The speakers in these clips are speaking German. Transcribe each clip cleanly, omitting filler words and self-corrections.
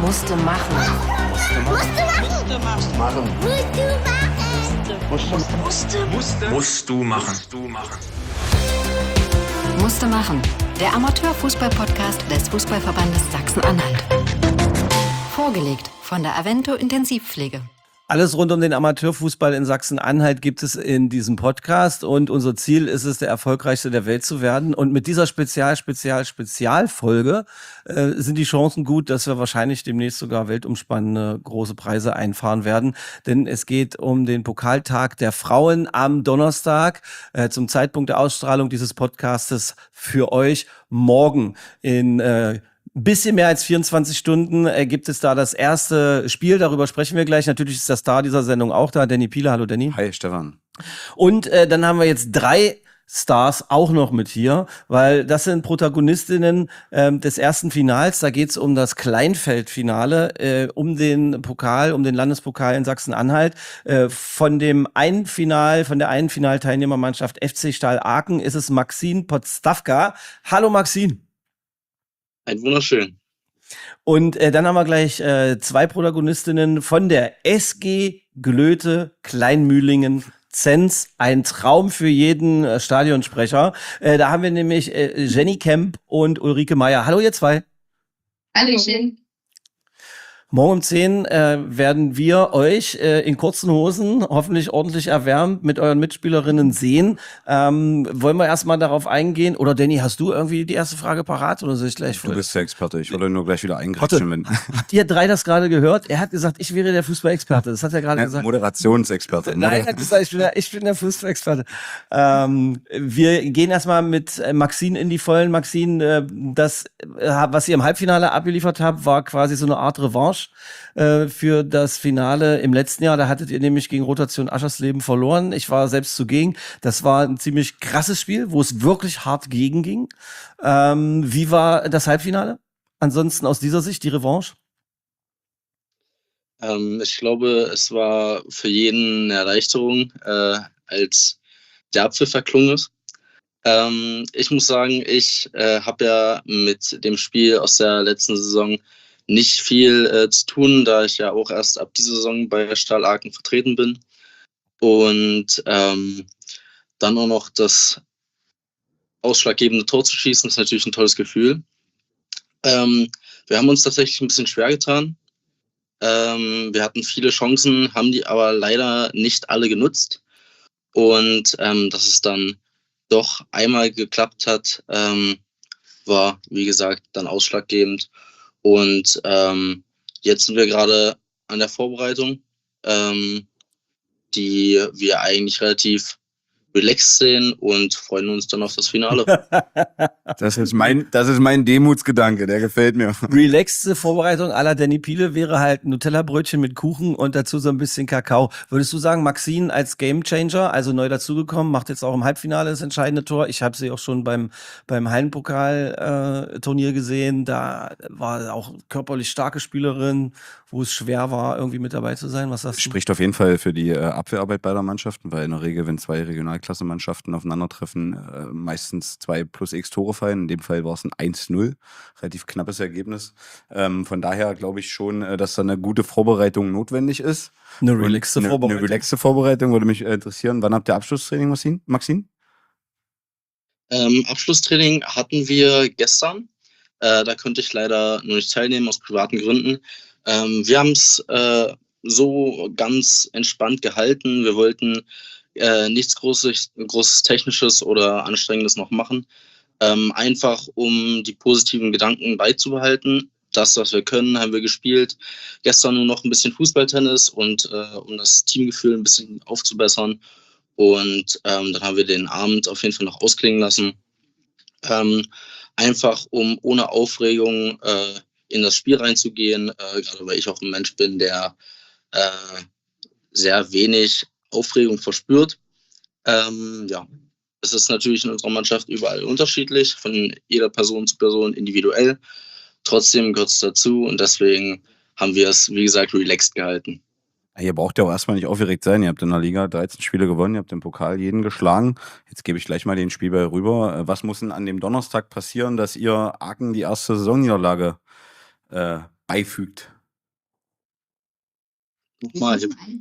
Musste machen. Musst du machen. Musste machen. Der Amateurfußball-Podcast des Fußballverbandes Sachsen-Anhalt. Vorgelegt von der Avento Intensivpflege. Alles rund um den Amateurfußball in Sachsen-Anhalt gibt es in diesem Podcast und unser Ziel ist es, der erfolgreichste der Welt zu werden. Und mit dieser Spezialfolge sind die Chancen gut, dass wir wahrscheinlich demnächst sogar weltumspannende große Preise einfahren werden. Denn es geht um den Pokaltag der Frauen am Donnerstag zum Zeitpunkt der Ausstrahlung dieses Podcastes für euch morgen in bisschen mehr als 24 Stunden gibt es da das erste Spiel, darüber sprechen wir gleich. Natürlich ist der Star dieser Sendung auch da, Danny Piele. Hallo Danny. Hi Stefan. Und dann haben wir jetzt 3 Stars auch noch mit hier, weil das sind Protagonistinnen des ersten Finals. Da geht es um das Kleinfeldfinale, um den Pokal, um den Landespokal in Sachsen-Anhalt. Von der einen Finalteilnehmermannschaft FC Stahl Aachen ist es Maxine Podstavka. Hallo Maxine. Ein wunderschön. Und dann haben wir gleich 2 Protagonistinnen von der SG Glöte Kleinmühlingen Zens. Ein Traum für jeden Stadionsprecher. Da haben wir nämlich Jenny Kemp und Ulrike Meier. Hallo ihr 2. Hallöchen. Morgen um 10 werden wir euch in kurzen Hosen, hoffentlich ordentlich erwärmt, mit euren Mitspielerinnen sehen. Wollen wir erstmal darauf eingehen? Oder Danny, hast du irgendwie die erste Frage parat? Oder soll ich gleich? Du bist der Experte, ich wollte nur gleich wieder eingreifen. Habt ihr 3 das gerade gehört? Er hat gesagt, ich wäre der Fußballexperte. Das hat er gerade gesagt. Moderationsexperte. Nein, er hat gesagt, ich bin der Fußballexperte. Wir gehen erstmal mit Maxine in die Vollen. Maxine, das, was ihr im Halbfinale abgeliefert habt, war quasi so eine Art Revanche für das Finale im letzten Jahr. Da hattet ihr nämlich gegen Rotation Aschersleben verloren. Ich war selbst zugegen. Das war ein ziemlich krasses Spiel, wo es wirklich hart gegenging. Wie war das Halbfinale? Ansonsten aus dieser Sicht die Revanche? Ich glaube, es war für jeden eine Erleichterung, als der Apfel verklungen ist. Ich muss sagen, ich habe ja mit dem Spiel aus der letzten Saison nicht viel zu tun, da ich ja auch erst ab dieser Saison bei Stahl Aachen vertreten bin. Und dann auch noch das ausschlaggebende Tor zu schießen, ist natürlich ein tolles Gefühl. Wir haben uns tatsächlich ein bisschen schwer getan. Wir hatten viele Chancen, haben die aber leider nicht alle genutzt. Und dass es dann doch einmal geklappt hat, war, wie gesagt, dann ausschlaggebend. Und jetzt sind wir gerade an der Vorbereitung, die wir eigentlich relativ relaxed sehen und freuen uns dann auf das Finale. Das ist mein Demutsgedanke, der gefällt mir. Relaxte Vorbereitung à la Danny Piele wäre halt Nutella-Brötchen mit Kuchen und dazu so ein bisschen Kakao. Würdest du sagen, Maxine als Gamechanger, also neu dazugekommen, macht jetzt auch im Halbfinale das entscheidende Tor? Ich habe sie auch schon beim Hallenpokal-Turnier gesehen. Da war auch körperlich starke Spielerin, wo es schwer war, irgendwie mit dabei zu sein. Was sagst du? Spricht auf jeden Fall für die Abwehrarbeit beider Mannschaften, weil in der Regel, wenn 2 Regionalklassemannschaften aufeinandertreffen, meistens 2 plus X Tore fallen. In dem Fall war es ein 1-0, relativ knappes Ergebnis. Von daher glaube ich schon, dass da eine gute Vorbereitung notwendig ist. Eine relaxte Vorbereitung. Eine relaxte Vorbereitung würde mich interessieren. Wann habt ihr Abschlusstraining, Maxine? Abschlusstraining hatten wir gestern. Da konnte ich leider nur nicht teilnehmen, aus privaten Gründen. Wir haben es so ganz entspannt gehalten. Wir wollten nichts Großes Technisches oder Anstrengendes noch machen. Einfach um die positiven Gedanken beizubehalten. Das, was wir können, haben wir gespielt. Gestern nur noch ein bisschen Fußballtennis und um das Teamgefühl ein bisschen aufzubessern. Und dann haben wir den Abend auf jeden Fall noch ausklingen lassen. Einfach um ohne Aufregung in das Spiel reinzugehen, gerade weil ich auch ein Mensch bin, der sehr wenig Aufregung verspürt. Es ist natürlich in unserer Mannschaft überall unterschiedlich, von jeder Person zu Person individuell. Trotzdem gehört es dazu und deswegen haben wir es, wie gesagt, relaxed gehalten. Ihr braucht ja auch erstmal nicht aufgeregt sein. Ihr habt in der Liga 13 Spiele gewonnen, ihr habt im Pokal jeden geschlagen. Jetzt gebe ich gleich mal den Spielball rüber. Was muss denn an dem Donnerstag passieren, dass ihr Aachen die erste Saisonniederlage beifügt? Nochmal.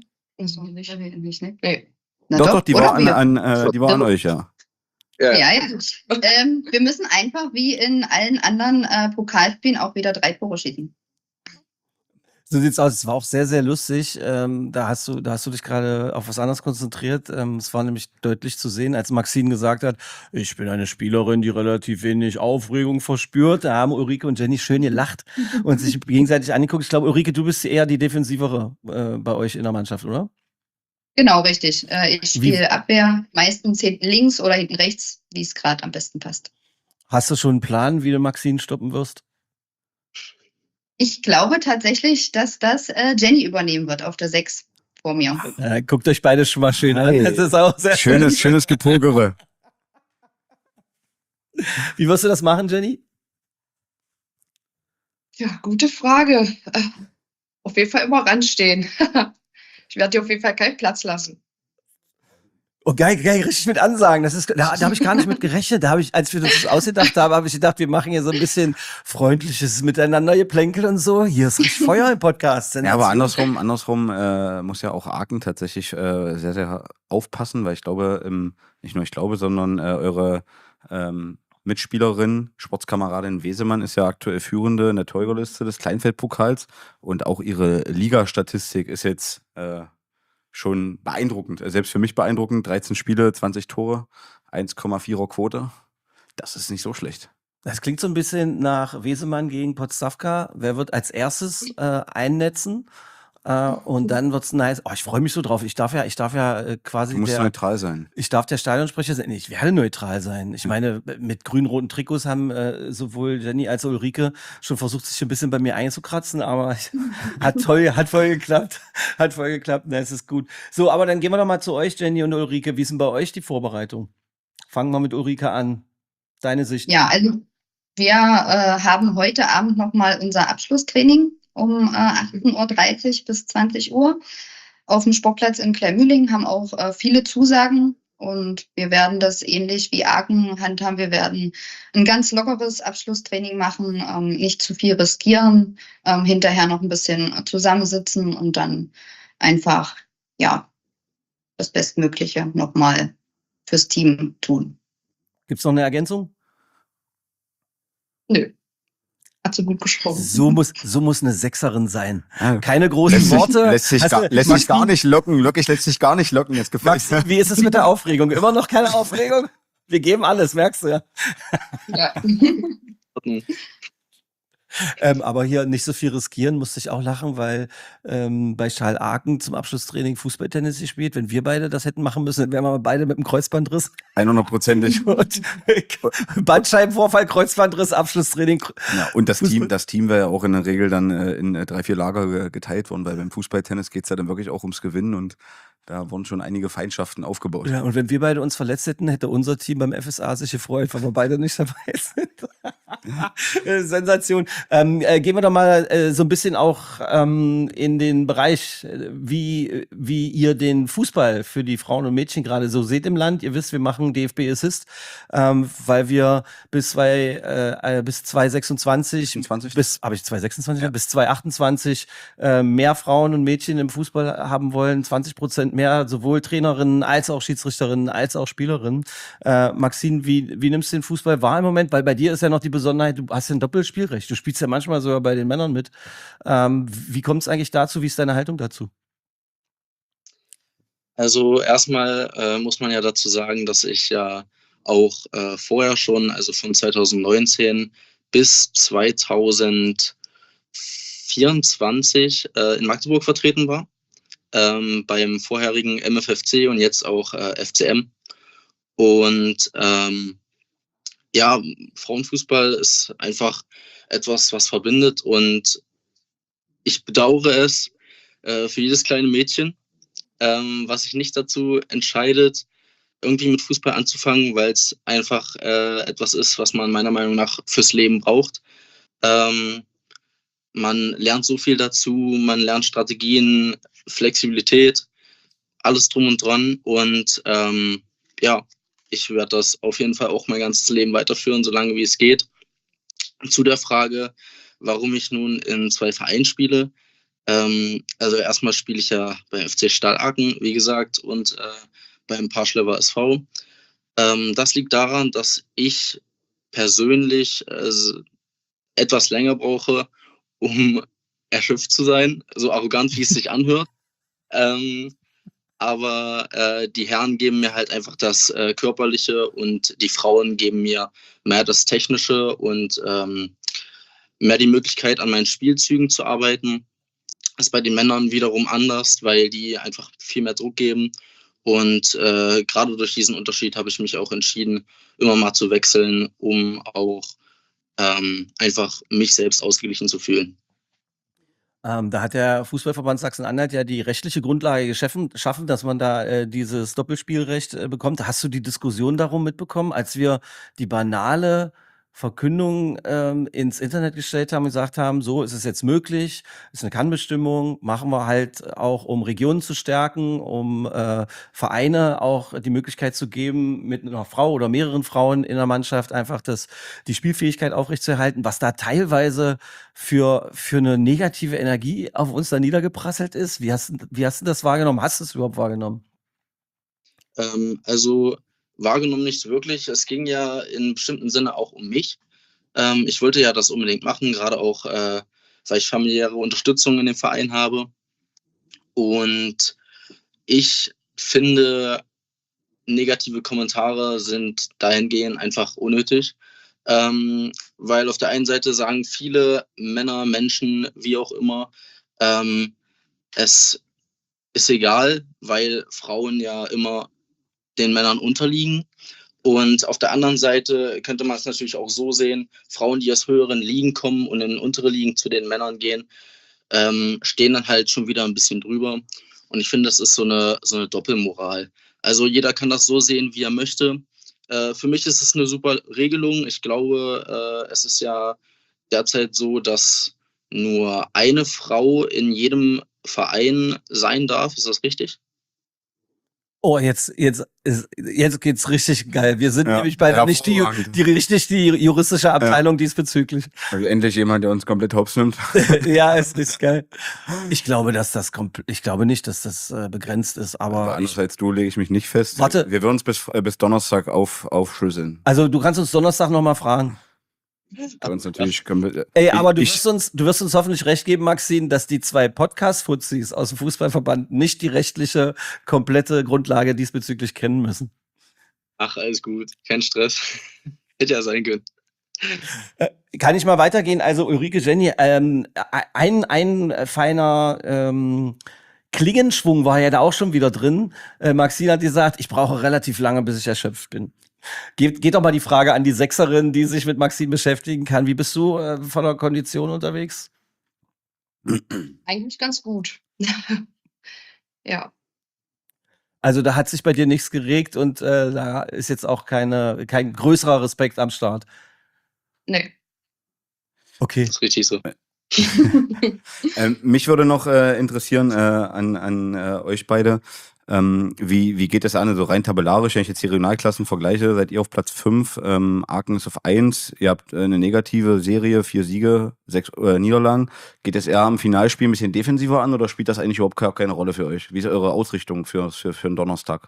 Nee. Na Doch, die oder war wir? die war an euch, ja. Ja. Wir müssen einfach wie in allen anderen Pokalspielen auch wieder 3 Tore schießen. So sieht's aus. Es war auch sehr, sehr lustig. Da hast du dich gerade auf was anderes konzentriert. Es war nämlich deutlich zu sehen, als Maxine gesagt hat, ich bin eine Spielerin, die relativ wenig Aufregung verspürt. Da haben Ulrike und Jenny schön gelacht und sich gegenseitig angeguckt. Ich glaube, Ulrike, du bist eher die defensivere bei euch in der Mannschaft, oder? Genau, richtig. Ich spiele Abwehr, meistens hinten links oder hinten rechts, wie es gerade am besten passt. Hast du schon einen Plan, wie du Maxine stoppen wirst? Ich glaube tatsächlich, dass das Jenny übernehmen wird auf der 6 vor mir. Guckt euch beide schon mal schön an. Das ist auch sehr Schönes Gepokere. Wie wirst du das machen, Jenny? Ja, gute Frage. Auf jeden Fall immer ranstehen. Ich werde dir auf jeden Fall keinen Platz lassen. Oh, geil, richtig mit Ansagen. Da habe ich gar nicht mit gerechnet. Als wir uns das ausgedacht haben, habe ich gedacht, wir machen hier so ein bisschen freundliches Miteinander, Geplänkel und so. Hier ist richtig Feuer im Podcast. Ja, aber andersrum muss ja auch Aachen tatsächlich sehr, sehr aufpassen, weil ich glaube, nicht nur ich glaube, sondern eure Mitspielerin, Sportskameradin Wesemann ist ja aktuell Führende in der Torjägerliste des Kleinfeldpokals und auch ihre Ligastatistik ist jetzt schon beeindruckend. Selbst für mich beeindruckend. 13 Spiele, 20 Tore, 1,4er Quote. Das ist nicht so schlecht. Das klingt so ein bisschen nach Wesemann gegen Podstavka. Wer wird als erstes einnetzen? Und dann wird's nice. Oh, ich freue mich so drauf. Ich darf ja quasi Du musst neutral sein. Ich darf der Stadionsprecher sein. Nee, ich werde neutral sein. Ich meine, mit grün-roten Trikots haben sowohl Jenny als auch Ulrike schon versucht, sich ein bisschen bei mir einzukratzen, aber hat voll geklappt. Hat voll geklappt. Na, es ist gut. So, aber dann gehen wir doch mal zu euch, Jenny und Ulrike. Wie ist denn bei euch die Vorbereitung? Fangen wir mit Ulrike an. Deine Sicht. Ja, also wir haben heute Abend nochmal unser Abschlusstraining um 18:30 Uhr bis 20 Uhr auf dem Sportplatz in Kleinmühlingen, haben auch viele Zusagen und wir werden das ähnlich wie Aachen handhaben. Wir werden ein ganz lockeres Abschlusstraining machen, nicht zu viel riskieren, hinterher noch ein bisschen zusammensitzen und dann einfach, ja, das Bestmögliche nochmal fürs Team tun. Gibt's noch eine Ergänzung? Nö. Hat so gut gesprochen. So muss eine Sechserin sein. Ja. Keine großen Worte. Lässt sich gar nicht locken. Wirklich lässt sich gar nicht locken. Jetzt gefällt Max, wie ist es mit der Aufregung? Immer noch keine Aufregung? Wir geben alles, merkst du ja. Ja. Aber hier nicht so viel riskieren, musste ich auch lachen, weil bei Charles Aachen zum Abschlusstraining Fußballtennis gespielt. Wenn wir beide das hätten machen müssen, dann wären wir beide mit einem Kreuzbandriss. 100%ig. Und Bandscheibenvorfall, Kreuzbandriss, Abschlusstraining. Ja, und das Team wäre ja auch in der Regel dann in 3-4 Lager geteilt worden, weil beim Fußballtennis geht's ja dann wirklich auch ums Gewinnen und da wurden schon einige Feindschaften aufgebaut. Ja, und wenn wir beide uns verletzt hätten, hätte unser Team beim FSA sich gefreut, weil wir beide nicht dabei sind. Sensation. Gehen wir doch mal so ein bisschen auch in den Bereich, wie ihr den Fußball für die Frauen und Mädchen gerade so seht im Land. Ihr wisst, wir machen DFB Assist, weil wir bis 2026, bis 2028 mehr Frauen und Mädchen im Fußball haben wollen, 20% mehr, sowohl Trainerinnen als auch Schiedsrichterinnen als auch Spielerinnen. Maxine, wie nimmst du den Fußball wahr im Moment? Weil bei dir ist ja noch die Besonderheit, du hast ja ein Doppelspielrecht. Du spielst ja manchmal sogar bei den Männern mit. Wie kommt es eigentlich dazu? Wie ist deine Haltung dazu? Also erstmal muss man ja dazu sagen, dass ich ja auch vorher schon, also von 2019 bis 2024 in Magdeburg vertreten war. Beim vorherigen MFFC und jetzt auch FCM. Und ja, Frauenfußball ist einfach etwas, was verbindet und ich bedauere es für jedes kleine Mädchen, was sich nicht dazu entscheidet, irgendwie mit Fußball anzufangen, weil es einfach etwas ist, was man meiner Meinung nach fürs Leben braucht. Man lernt so viel dazu, man lernt Strategien, Flexibilität, alles drum und dran und ja, ich werde das auf jeden Fall auch mein ganzes Leben weiterführen, solange wie es geht. Zu der Frage, warum ich nun in 2 Vereinen spiele. Also erstmal spiele ich ja bei FC Stahl Aachen, wie gesagt, und beim Parschlever SV. Das liegt daran, dass ich persönlich etwas länger brauche, um erschöpft zu sein, so arrogant wie es sich anhört. Aber die Herren geben mir halt einfach das Körperliche und die Frauen geben mir mehr das Technische und mehr die Möglichkeit, an meinen Spielzügen zu arbeiten. Das ist bei den Männern wiederum anders, weil die einfach viel mehr Druck geben. Und gerade durch diesen Unterschied habe ich mich auch entschieden, immer mal zu wechseln, um auch einfach mich selbst ausgeglichen zu fühlen. Da hat der Fußballverband Sachsen-Anhalt ja die rechtliche Grundlage geschaffen, dass man da dieses Doppelspielrecht bekommt. Hast du die Diskussion darum mitbekommen, als wir die banale Verkündung ins Internet gestellt haben und gesagt haben, so ist es jetzt möglich, ist eine Kannbestimmung, machen wir halt auch, um Regionen zu stärken, um Vereine auch die Möglichkeit zu geben, mit einer Frau oder mehreren Frauen in der Mannschaft einfach die Spielfähigkeit aufrechtzuerhalten, was da teilweise für eine negative Energie auf uns da niedergeprasselt ist. Wie hast du das wahrgenommen? Hast du es überhaupt wahrgenommen? Also wahrgenommen nicht wirklich. Es ging ja in bestimmten Sinne auch um mich. Ich wollte ja das unbedingt machen, gerade auch, weil ich familiäre Unterstützung in dem Verein habe. Und ich finde, negative Kommentare sind dahingehend einfach unnötig. Weil auf der einen Seite sagen viele Männer, Menschen, wie auch immer, es ist egal, weil Frauen ja immer den Männern unterliegen. Und auf der anderen Seite könnte man es natürlich auch so sehen, Frauen, die aus höheren Ligen kommen und in untere Ligen zu den Männern gehen, stehen dann halt schon wieder ein bisschen drüber. Und ich finde, das ist so eine Doppelmoral. Also jeder kann das so sehen, wie er möchte. Für mich ist es eine super Regelung. Ich glaube, es ist ja derzeit so, dass nur eine Frau in jedem Verein sein darf. Ist das richtig? Oh, jetzt geht's richtig geil. Wir sind nämlich beide nicht die juristische Abteilung diesbezüglich. Also endlich jemand, der uns komplett hops nimmt. Ja, ist richtig geil. Ich glaube nicht, dass das begrenzt ist, aber anders als du lege ich mich nicht fest. Warte. Wir würden uns bis Donnerstag aufschlüsseln. Also du kannst uns Donnerstag nochmal fragen. Bei uns natürlich aber du wirst uns hoffentlich recht geben, Maxine, dass die zwei Podcast-Fuzis aus dem Fußballverband nicht die rechtliche, komplette Grundlage diesbezüglich kennen müssen. Ach, alles gut. Kein Stress. Hätte ja sein können. Kann ich mal weitergehen? Also Ulrike, Jenny, ein feiner Klingenschwung war ja da auch schon wieder drin. Maxine hat gesagt, ich brauche relativ lange, bis ich erschöpft bin. Geht doch mal die Frage an die Sechserin, die sich mit Maxine beschäftigen kann. Wie bist du von der Kondition unterwegs? Eigentlich ganz gut. Ja. Also da hat sich bei dir nichts geregt und da ist jetzt auch kein größerer Respekt am Start. Nee. Okay. Das ist richtig so. Mich würde noch interessieren an euch beide. Wie geht das an? Also rein tabellarisch, wenn ich jetzt die Regionalklassen vergleiche, seid ihr auf Platz 5, Aachen ist auf 1, ihr habt eine negative Serie, 4 Siege, 6 Niederlagen. Geht es eher am Finalspiel ein bisschen defensiver an oder spielt das eigentlich überhaupt keine Rolle für euch? Wie ist eure Ausrichtung für einen Donnerstag?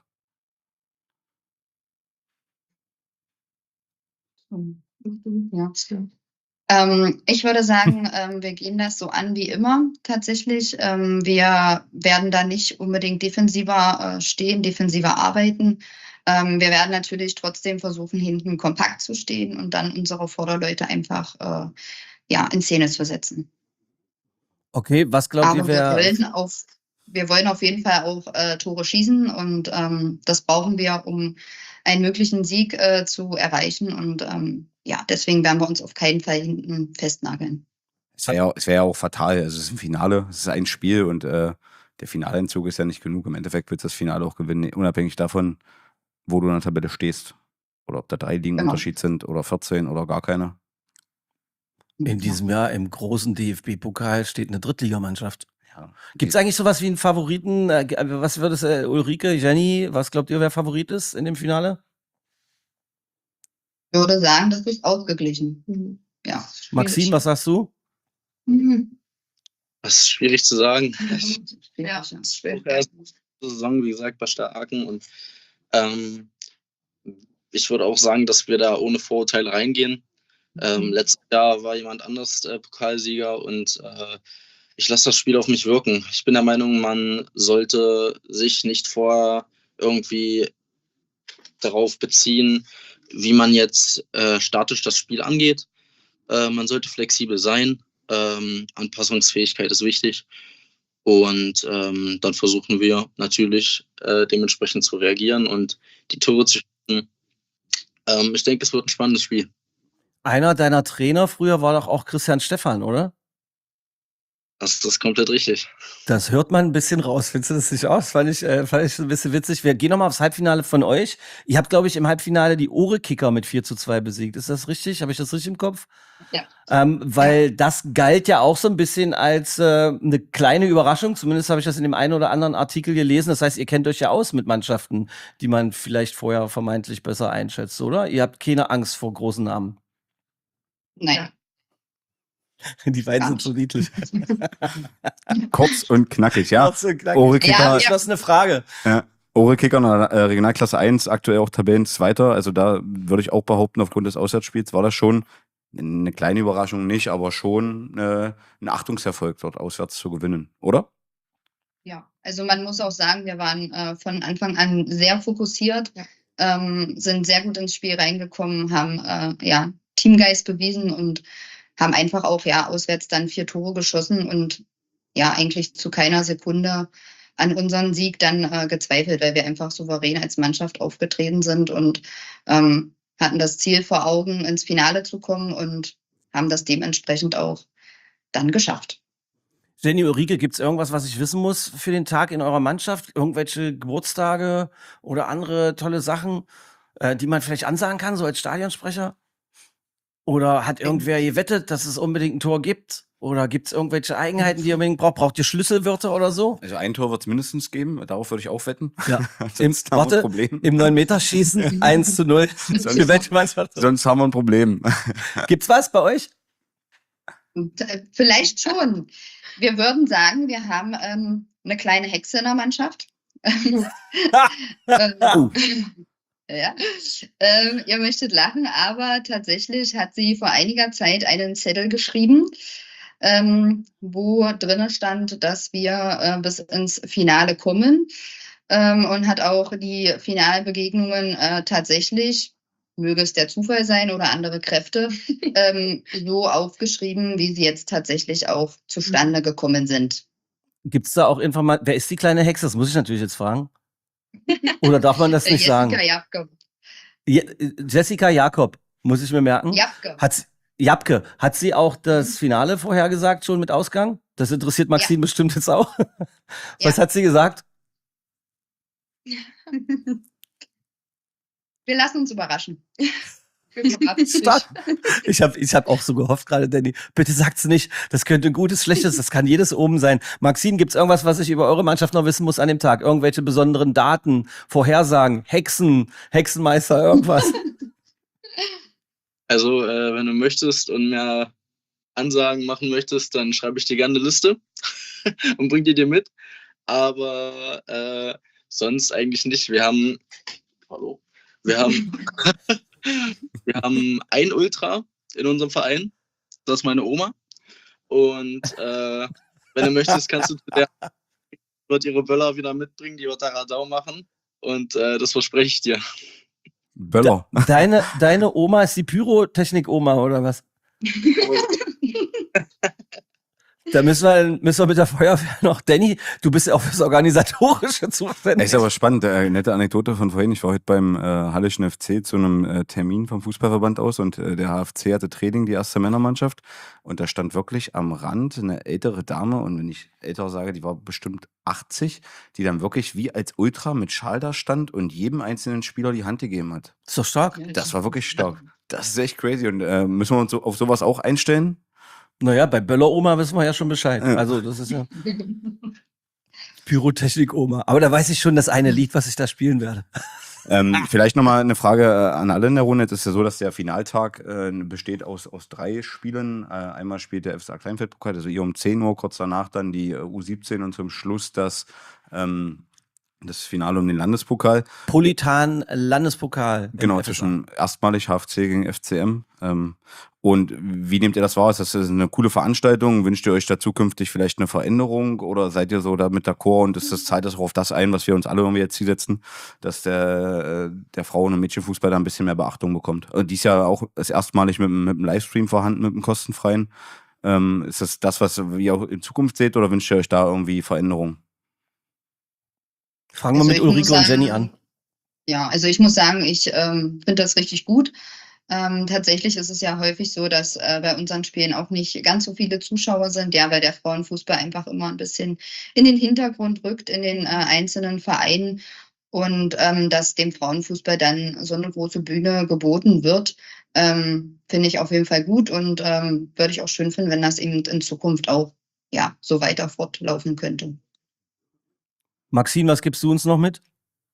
Ja. Ich würde sagen, wir gehen das so an wie immer tatsächlich. Wir werden da nicht unbedingt defensiver stehen, defensiver arbeiten. Wir werden natürlich trotzdem versuchen, hinten kompakt zu stehen und dann unsere Vorderleute einfach in Szene zu setzen. Okay, was glaubt ihr, Aber wir wollen auf jeden Fall auch Tore schießen und das brauchen wir, um einen möglichen Sieg zu erreichen. Und deswegen werden wir uns auf keinen Fall hinten festnageln. Es wäre ja auch fatal. Also es ist ein Finale, es ist ein Spiel und der Finaleinzug ist ja nicht genug. Im Endeffekt wird das Finale auch gewinnen, unabhängig davon, wo du in der Tabelle stehst. Oder ob da 3 Ligen Unterschied sind oder 14 oder gar keine. In diesem Jahr im großen DFB-Pokal steht eine Drittligamannschaft. Ja. Gibt es eigentlich sowas wie einen Favoriten? Was wird es, Ulrike, Jenny, was glaubt ihr, wer Favorit ist in dem Finale? Ich würde sagen, das ist ausgeglichen. Ja. Maxine, was sagst du? Das ist schwierig zu sagen. Ja, Ja. ist schwer. Erste Saison, wie gesagt, bei Starken und ich würde auch sagen, dass wir da ohne Vorurteile reingehen. Letztes Jahr war jemand anders Pokalsieger und ich lasse das Spiel auf mich wirken. Ich bin der Meinung, man sollte sich nicht vorher irgendwie darauf beziehen, wie man jetzt statisch das Spiel angeht. Man sollte flexibel sein. Anpassungsfähigkeit ist wichtig. Und dann versuchen wir natürlich dementsprechend zu reagieren und die Tore zu schießen. Ich denke, es wird ein spannendes Spiel. Einer deiner Trainer früher war doch auch Christian Stephan, oder? Das ist komplett richtig. Das hört man ein bisschen raus. Findest du das nicht aus? Fand ich ein bisschen witzig. Wir gehen nochmal aufs Halbfinale von euch. Ihr habt, glaube ich, im Halbfinale die Ohre-Kicker mit 4:2 besiegt. Ist das richtig? Habe ich das richtig im Kopf? Ja. Weil das galt ja auch so ein bisschen als eine kleine Überraschung. Zumindest habe ich das in dem einen oder anderen Artikel gelesen. Das heißt, ihr kennt euch ja aus mit Mannschaften, die man vielleicht vorher vermeintlich besser einschätzt, oder? Ihr habt keine Angst vor großen Namen. Nein. Die beiden sind so niedlich. Kurz und knackig, ja. Kurz und knackig. Ohre-Kicker, Ja, Das ist eine Frage. Ohre-Kicker in der Regionalklasse 1, aktuell auch Tabellenzweiter. Also da würde ich auch behaupten, aufgrund des Auswärtsspiels war das schon eine kleine Überraschung nicht, aber schon ein Achtungserfolg, dort auswärts zu gewinnen, oder? Ja, also man muss auch sagen, wir waren von Anfang an sehr fokussiert, sind sehr gut ins Spiel reingekommen, haben Teamgeist bewiesen und haben einfach auch auswärts dann 4 Tore geschossen und eigentlich zu keiner Sekunde an unseren Sieg dann gezweifelt, weil wir einfach souverän als Mannschaft aufgetreten sind und hatten das Ziel vor Augen, ins Finale zu kommen und haben das dementsprechend auch dann geschafft. Jenny, Ulrike, gibt es irgendwas, was ich wissen muss für den Tag in eurer Mannschaft? Irgendwelche Geburtstage oder andere tolle Sachen, die man vielleicht ansagen kann, so als Stadionsprecher? Oder hat irgendwer gewettet, dass es unbedingt ein Tor gibt? Oder gibt es irgendwelche Eigenheiten, die ihr unbedingt braucht? Braucht ihr Schlüsselwörter oder so? Also ein Tor wird es mindestens geben, darauf würde ich auch wetten. Ja. Sonst haben wir ein Problem. Im 9-Meter-Schießen 1:0. Für welche Mannschaft? Sonst haben wir ein Problem. Gibt's was bei euch? Vielleicht schon. Wir würden sagen, wir haben eine kleine Hexe in der Mannschaft. Ja. Ihr möchtet lachen, aber tatsächlich hat sie vor einiger Zeit einen Zettel geschrieben, wo drin stand, dass wir bis ins Finale kommen und hat auch die Finalbegegnungen tatsächlich, möge es der Zufall sein oder andere Kräfte, so aufgeschrieben, wie sie jetzt tatsächlich auch zustande gekommen sind. Gibt's da auch Informationen? Wer ist die kleine Hexe? Das muss ich natürlich jetzt fragen. Oder darf man das nicht sagen? Jessica Jakob, muss ich mir merken. Japke, hat sie auch das Finale vorhergesagt, schon mit Ausgang? Das interessiert Maxine bestimmt jetzt auch. Was hat sie gesagt? Wir lassen uns überraschen. Stark. Ich hab auch so gehofft gerade, Danny. Bitte sagt's nicht. Das könnte ein gutes, schlechtes, das kann jedes oben sein. Maxine, gibt's irgendwas, was ich über eure Mannschaft noch wissen muss an dem Tag? Irgendwelche besonderen Daten, Vorhersagen, Hexenmeister, irgendwas? Also, wenn du möchtest und mehr Ansagen machen möchtest, dann schreibe ich dir gerne eine Liste und bring die dir mit. Aber sonst eigentlich nicht. Wir haben ein Ultra in unserem Verein. Das ist meine Oma. Und wenn du möchtest, kannst du der wird ihre Böller wieder mitbringen, die wird da Radau machen. Und das verspreche ich dir. Böller. Deine Oma ist die Pyrotechnik-Oma, oder was? Da müssen wir mit der Feuerwehr noch. Danny, du bist ja auch fürs Organisatorische zuständig. Ist aber spannend, nette Anekdote von vorhin. Ich war heute beim Halleschen FC zu einem Termin vom Fußballverband aus und der HFC hatte Training, die erste Männermannschaft. Und da stand wirklich am Rand eine ältere Dame, und wenn ich älter sage, die war bestimmt 80, die dann wirklich wie als Ultra mit Schal da stand und jedem einzelnen Spieler die Hand gegeben hat. Ist doch stark. Das war wirklich stark. Das ist echt crazy. Und müssen wir uns auf sowas auch einstellen? Naja, bei Böller-Oma wissen wir ja schon Bescheid. Ja. Also, das ist ja Pyrotechnik-Oma. Aber da weiß ich schon das eine Lied, was ich da spielen werde. Vielleicht nochmal eine Frage an alle in der Runde. Es ist ja so, dass der Finaltag besteht aus 3 Spielen. Einmal spielt der FSA Kleinfeld-Pokal, also hier um 10 Uhr, kurz danach dann die U17 und zum Schluss das Finale um den Landespokal. Politan Landespokal. Genau, zwischen erstmalig HFC gegen FCM. Und wie nehmt ihr das wahr? Ist das eine coole Veranstaltung? Wünscht ihr euch da zukünftig vielleicht eine Veränderung? Oder seid ihr so da mit d'accord und zahlt das auch auf das ein, was wir uns alle irgendwie jetzt zielsetzen, dass der Frauen- und Mädchenfußball da ein bisschen mehr Beachtung bekommt? Dies Jahr auch ist erstmalig mit dem Livestream vorhanden, mit dem kostenfreien. Ist das, was ihr auch in Zukunft seht oder wünscht ihr euch da irgendwie Veränderungen? Fangen wir mit Ulrike und Jenny an. Ja, also ich muss sagen, ich finde das richtig gut. Tatsächlich ist es ja häufig so, dass bei unseren Spielen auch nicht ganz so viele Zuschauer sind, ja, weil der Frauenfußball einfach immer ein bisschen in den Hintergrund rückt in den einzelnen Vereinen und dass dem Frauenfußball dann so eine große Bühne geboten wird, finde ich auf jeden Fall gut und würde ich auch schön finden, wenn das eben in Zukunft auch so weiter fortlaufen könnte. Maxine, was gibst du uns noch mit?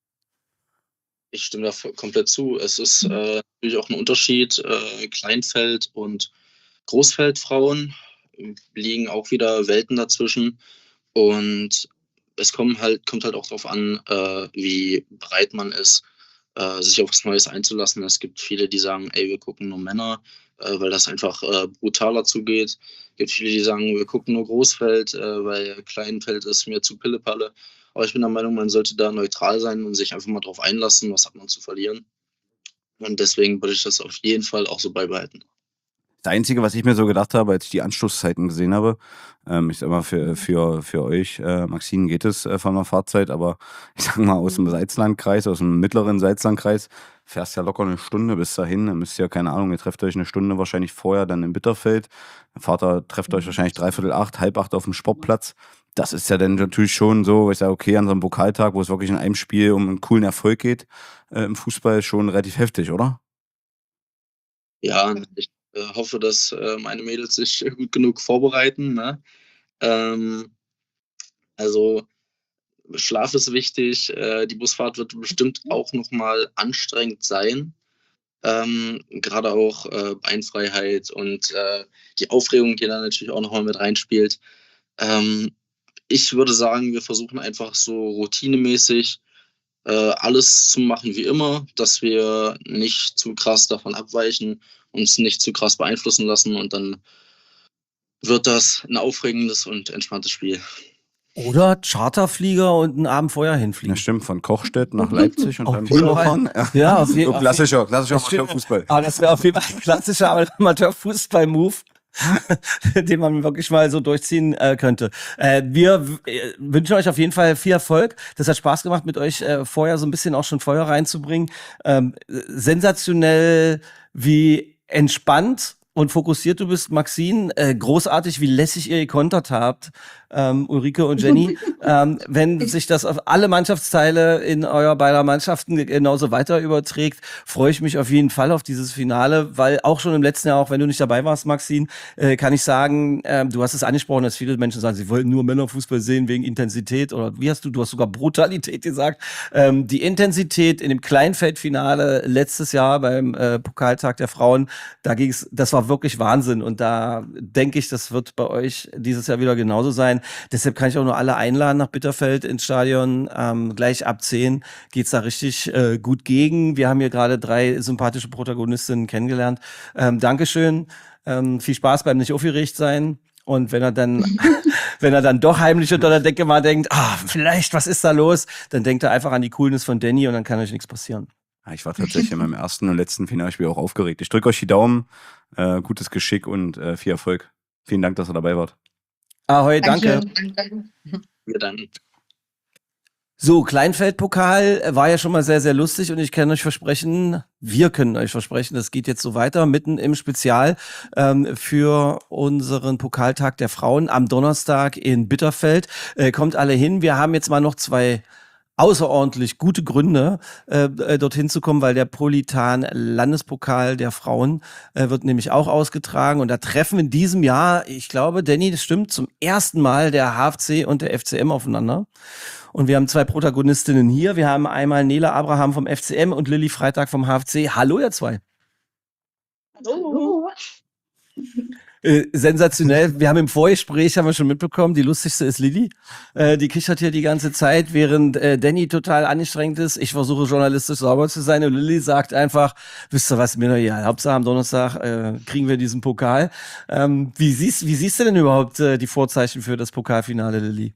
Ich stimme da komplett zu. Es ist natürlich auch ein Unterschied. Kleinfeld- und Großfeldfrauen liegen auch wieder Welten dazwischen. Und es kommt halt auch darauf an, wie bereit man ist, sich auf was Neues einzulassen. Es gibt viele, die sagen, ey, wir gucken nur Männer, weil das einfach brutaler zugeht. Es gibt viele, die sagen, wir gucken nur Großfeld, weil Kleinfeld ist mir zu Pillepalle. Aber ich bin der Meinung, man sollte da neutral sein und sich einfach mal drauf einlassen, was hat man zu verlieren. Und deswegen würde ich das auf jeden Fall auch so beibehalten. Das Einzige, was ich mir so gedacht habe, als ich die Anschlusszeiten gesehen habe, ich sag mal, für euch, Maxine, geht es von der Fahrzeit, aber ich sag mal, aus dem Salzlandkreis, aus dem mittleren Salzlandkreis, fährst ja locker eine Stunde bis dahin, dann müsst ihr ja, keine Ahnung, ihr trefft euch eine Stunde wahrscheinlich vorher dann in Bitterfeld, der Vater trefft euch wahrscheinlich 7:45, 7:30 auf dem Sportplatz. Das ist ja dann natürlich schon so, wo ich sage, okay, an so einem Pokaltag, wo es wirklich in einem Spiel um einen coolen Erfolg geht, im Fußball schon relativ heftig, oder? Ja, ich hoffe, dass meine Mädels sich gut genug vorbereiten. Ne? Also Schlaf ist wichtig. Die Busfahrt wird bestimmt auch nochmal anstrengend sein. Gerade auch Beinfreiheit und die Aufregung, die da natürlich auch nochmal mit reinspielt. Ich würde sagen, wir versuchen einfach so routinemäßig alles zu machen wie immer, dass wir nicht zu krass davon abweichen, uns nicht zu krass beeinflussen lassen und dann wird das ein aufregendes und entspanntes Spiel. Oder Charterflieger und einen Abend vorher hinfliegen. Ja, stimmt, von Kochstedt nach Leipzig und Auf dann jeden Fall. rüberfahren. Ja, auf jeden So Fall. klassischer Das Amateurfußball. Aber das wäre auf jeden Fall ein klassischer Amateurfußball-Move, den man wirklich mal so durchziehen könnte. Wir wünschen euch auf jeden Fall viel Erfolg. Das hat Spaß gemacht, mit euch vorher so ein bisschen auch schon Feuer reinzubringen. Sensationell, wie entspannt und fokussiert du bist, Maxine. Großartig, wie lässig ihr gekontert habt, Ulrike und Jenny. Wenn sich das auf alle Mannschaftsteile in eurer beider Mannschaften genauso weiter überträgt, freue ich mich auf jeden Fall auf dieses Finale, weil auch schon im letzten Jahr, auch wenn du nicht dabei warst, Maxine, kann ich sagen, du hast es angesprochen, dass viele Menschen sagen, sie wollten nur Männerfußball sehen wegen Intensität oder du hast sogar Brutalität gesagt. Die Intensität in dem Kleinfeldfinale letztes Jahr beim Pokaltag der Frauen, das war wirklich Wahnsinn und da denke ich, das wird bei euch dieses Jahr wieder genauso sein. Deshalb kann ich auch nur alle einladen nach Bitterfeld ins Stadion. Gleich ab 10 geht's da richtig gut gegen. Wir haben hier gerade 3 sympathische Protagonistinnen kennengelernt. Dankeschön. Viel Spaß beim nicht aufgeregt sein. Und wenn er dann doch heimlich unter der Decke mal denkt, vielleicht, was ist da los? Dann denkt er einfach an die Coolness von Danny und dann kann euch nichts passieren. Ja, ich war tatsächlich in meinem ersten und letzten Finalspiel auch aufgeregt. Ich drücke euch die Daumen, gutes Geschick und viel Erfolg. Vielen Dank, dass ihr dabei wart. Ahoi, danke. Wir danken. So, Kleinfeldpokal war ja schon mal sehr, sehr lustig und wir können euch versprechen, das geht jetzt so weiter, mitten im Spezial für unseren Pokaltag der Frauen am Donnerstag in Bitterfeld. Kommt alle hin. Wir haben jetzt mal noch 2 außerordentlich gute Gründe, dorthin zu kommen, weil der Politan Landespokal der Frauen wird nämlich auch ausgetragen und da treffen in diesem Jahr, ich glaube, Danny, das stimmt, zum ersten Mal der HFC und der FCM aufeinander. Und wir haben 2 Protagonistinnen hier. Wir haben einmal Nele Abraham vom FCM und Lilly Freitag vom HFC. Hallo, ihr 2. Hallo. Sensationell. Wir haben im Vorgespräch, haben wir schon mitbekommen, die lustigste ist Lilly. Die kichert hier die ganze Zeit, während Danny total anstrengend ist. Ich versuche journalistisch sauber zu sein und Lilly sagt einfach, wisst ihr was, mir doch egal. Hauptsache am Donnerstag kriegen wir diesen Pokal. Wie siehst du denn überhaupt die Vorzeichen für das Pokalfinale, Lilly?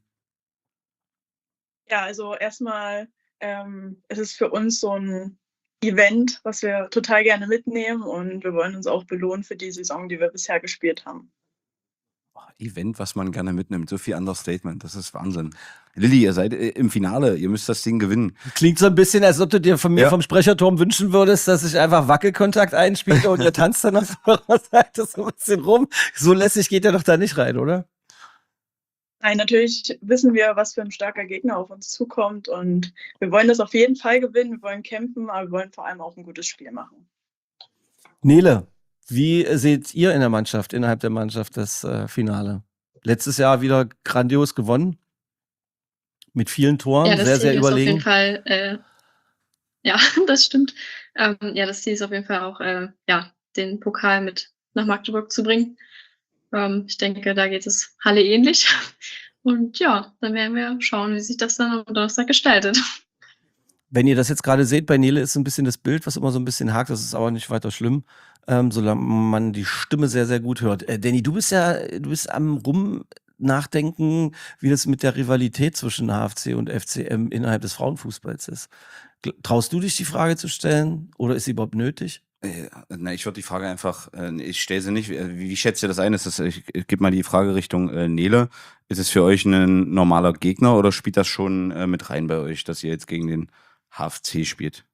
Ja, also erstmal es ist für uns so ein Event, was wir total gerne mitnehmen und wir wollen uns auch belohnen für die Saison, die wir bisher gespielt haben. Event, was man gerne mitnimmt. So viel Understatement. Das ist Wahnsinn. Lilly, ihr seid im Finale. Ihr müsst das Ding gewinnen. Klingt so ein bisschen, als ob du dir von mir vom Sprecherturm wünschen würdest, dass ich einfach Wackelkontakt einspiele und ihr tanzt dann auf eurer Seite so ein bisschen rum. So lässig geht er doch da nicht rein, oder? Nein, natürlich wissen wir, was für ein starker Gegner auf uns zukommt und wir wollen das auf jeden Fall gewinnen, wir wollen kämpfen, aber wir wollen vor allem auch ein gutes Spiel machen. Nele, wie seht ihr innerhalb der Mannschaft das Finale? Letztes Jahr wieder grandios gewonnen, mit vielen Toren, Ja, das sehr, Ziel sehr ist auf überlegen. jeden Fall, ja, das stimmt. Ja, das Ziel ist auf jeden Fall auch, den Pokal mit nach Magdeburg zu bringen. Ich denke, da geht es Halle ähnlich. Und ja, dann werden wir schauen, wie sich das dann am Donnerstag gestaltet. Wenn ihr das jetzt gerade seht, bei Nele ist so ein bisschen das Bild, was immer so ein bisschen hakt, das ist aber nicht weiter schlimm, solange man die Stimme sehr, sehr gut hört. Danny, du bist am Nachdenken, wie das mit der Rivalität zwischen HFC und FCM innerhalb des Frauenfußballs ist. Traust du dich, die Frage zu stellen oder ist sie überhaupt nötig? Ich würde die Frage einfach, ich stelle sie nicht. Wie schätzt ihr das ein? Ich gebe mal die Frage Richtung Nele. Ist es für euch ein normaler Gegner oder spielt das schon mit rein bei euch, dass ihr jetzt gegen den HFC spielt?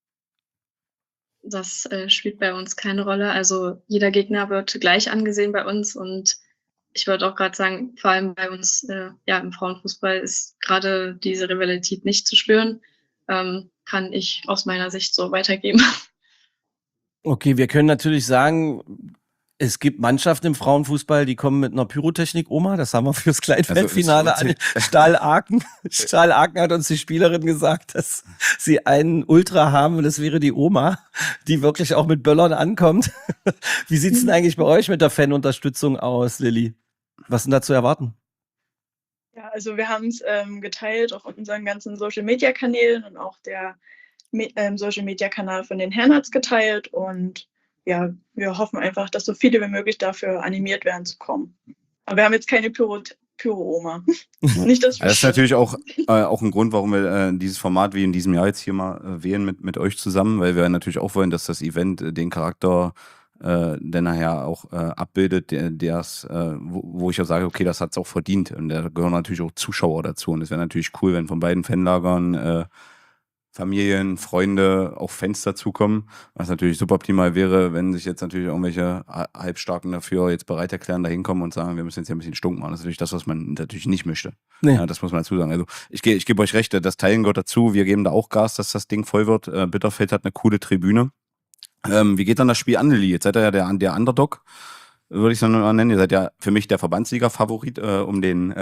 Das spielt bei uns keine Rolle. Also jeder Gegner wird gleich angesehen bei uns und ich würde auch gerade sagen, vor allem bei uns im Frauenfußball ist gerade diese Rivalität nicht zu spüren. Kann ich aus meiner Sicht so weitergeben. Okay, wir können natürlich sagen, es gibt Mannschaften im Frauenfußball, die kommen mit einer Pyrotechnik-Oma. Das haben wir fürs Kleinfeldfinale an. Stahl Aachen hat uns die Spielerin gesagt, dass sie einen Ultra haben und das wäre die Oma, die wirklich auch mit Böllern ankommt. Wie sieht's denn eigentlich bei euch mit der Fanunterstützung aus, Lilly? Was ist denn da zu erwarten? Ja, also wir haben es geteilt auf unseren ganzen Social-Media-Kanälen und auch der Social-Media-Kanal von den Herren hat es geteilt und ja, wir hoffen einfach, dass so viele wie möglich dafür animiert werden zu kommen. Aber wir haben jetzt keine Pyro-Oma. Nicht, dass das ist natürlich auch ein Grund, warum wir dieses Format wie in diesem Jahr jetzt hier mal wählen mit euch zusammen, weil wir natürlich auch wollen, dass das Event den Charakter der nachher auch abbildet, wo ich auch sage, okay, das hat es auch verdient. Und da gehören natürlich auch Zuschauer dazu. Und es wäre natürlich cool, wenn von beiden Fanlagern Familien, Freunde, auch Fans dazukommen. Was natürlich super optimal wäre, wenn sich jetzt natürlich irgendwelche Halbstarken dafür jetzt bereit erklären, da hinkommen und sagen, wir müssen jetzt hier ein bisschen stunk machen. Das ist natürlich das, was man natürlich nicht möchte. Nee. Ja, das muss man dazu sagen. Also ich gebe euch recht, das Teilen gehört dazu. Wir geben da auch Gas, dass das Ding voll wird. Bitterfeld hat eine coole Tribüne. Wie geht dann das Spiel an, Lilly? Jetzt seid ihr ja der Underdog, würde ich es dann mal nennen. Ihr seid ja für mich der Verbandssieger-Favorit um den